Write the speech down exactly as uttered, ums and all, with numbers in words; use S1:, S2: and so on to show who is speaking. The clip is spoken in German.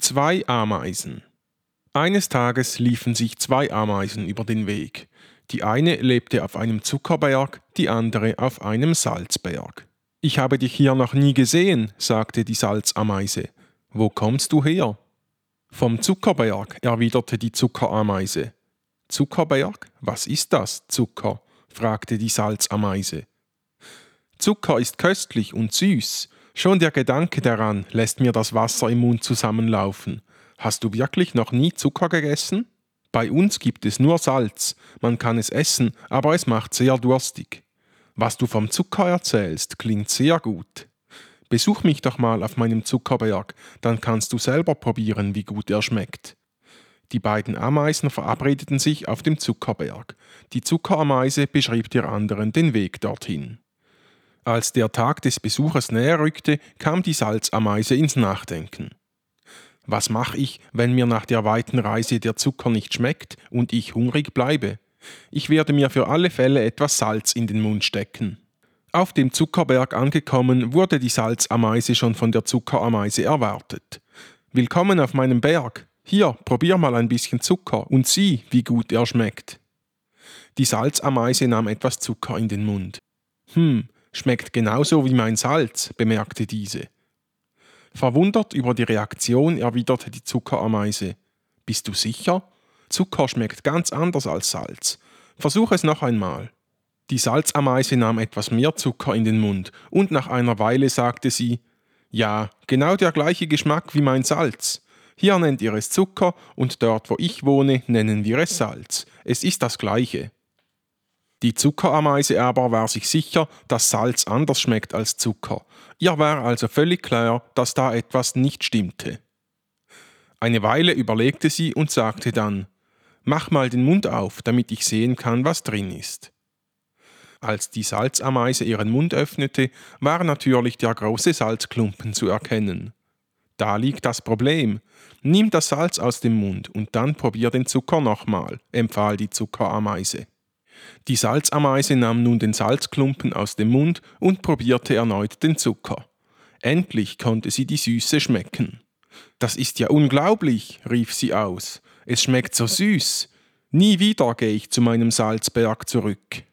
S1: Zwei Ameisen. Eines Tages liefen sich zwei Ameisen über den Weg. Die eine lebte auf einem Zuckerberg, die andere auf einem Salzberg. »Ich habe dich hier noch nie gesehen«, sagte die Salzameise. »Wo kommst du her?« »Vom Zuckerberg«, erwiderte die Zuckerameise. »Zuckerberg? Was ist das, Zucker?«, fragte die Salzameise. »Zucker ist köstlich und süß. Schon der Gedanke daran lässt mir das Wasser im Mund zusammenlaufen. Hast du wirklich noch nie Zucker gegessen? Bei uns gibt es nur Salz. Man kann es essen, aber es macht sehr durstig. Was du vom Zucker erzählst, klingt sehr gut. Besuch mich doch mal auf meinem Zuckerberg, dann kannst du selber probieren, wie gut er schmeckt.« Die beiden Ameisen verabredeten sich auf dem Zuckerberg. Die Zuckerameise beschrieb der anderen den Weg dorthin. Als der Tag des Besuches näher rückte, kam die Salzameise ins Nachdenken. Was mache ich, wenn mir nach der weiten Reise der Zucker nicht schmeckt und ich hungrig bleibe? Ich werde mir für alle Fälle etwas Salz in den Mund stecken. Auf dem Zuckerberg angekommen, wurde die Salzameise schon von der Zuckerameise erwartet. »Willkommen auf meinem Berg. Hier, probier mal ein bisschen Zucker und sieh, wie gut er schmeckt.« Die Salzameise nahm etwas Zucker in den Mund. »Hm, schmeckt genauso wie mein Salz«, bemerkte diese. Verwundert über die Reaktion erwiderte die Zuckerameise. »Bist du sicher? Zucker schmeckt ganz anders als Salz. Versuch es noch einmal.« Die Salzameise nahm etwas mehr Zucker in den Mund und nach einer Weile sagte sie: »Ja, genau der gleiche Geschmack wie mein Salz. Hier nennt ihr es Zucker und dort, wo ich wohne, nennen wir es Salz. Es ist das Gleiche.« Die Zuckerameise aber war sich sicher, dass Salz anders schmeckt als Zucker. Ihr war also völlig klar, dass da etwas nicht stimmte. Eine Weile überlegte sie und sagte dann: »Mach mal den Mund auf, damit ich sehen kann, was drin ist.« Als die Salzameise ihren Mund öffnete, war natürlich der große Salzklumpen zu erkennen. »Da liegt das Problem. Nimm das Salz aus dem Mund und dann probier den Zucker nochmal«, empfahl die Zuckerameise. Die Salzameise nahm nun den Salzklumpen aus dem Mund und probierte erneut den Zucker. Endlich konnte sie die Süße schmecken. »Das ist ja unglaublich«, rief sie aus. »Es schmeckt so süß. Nie wieder gehe ich zu meinem Salzberg zurück.«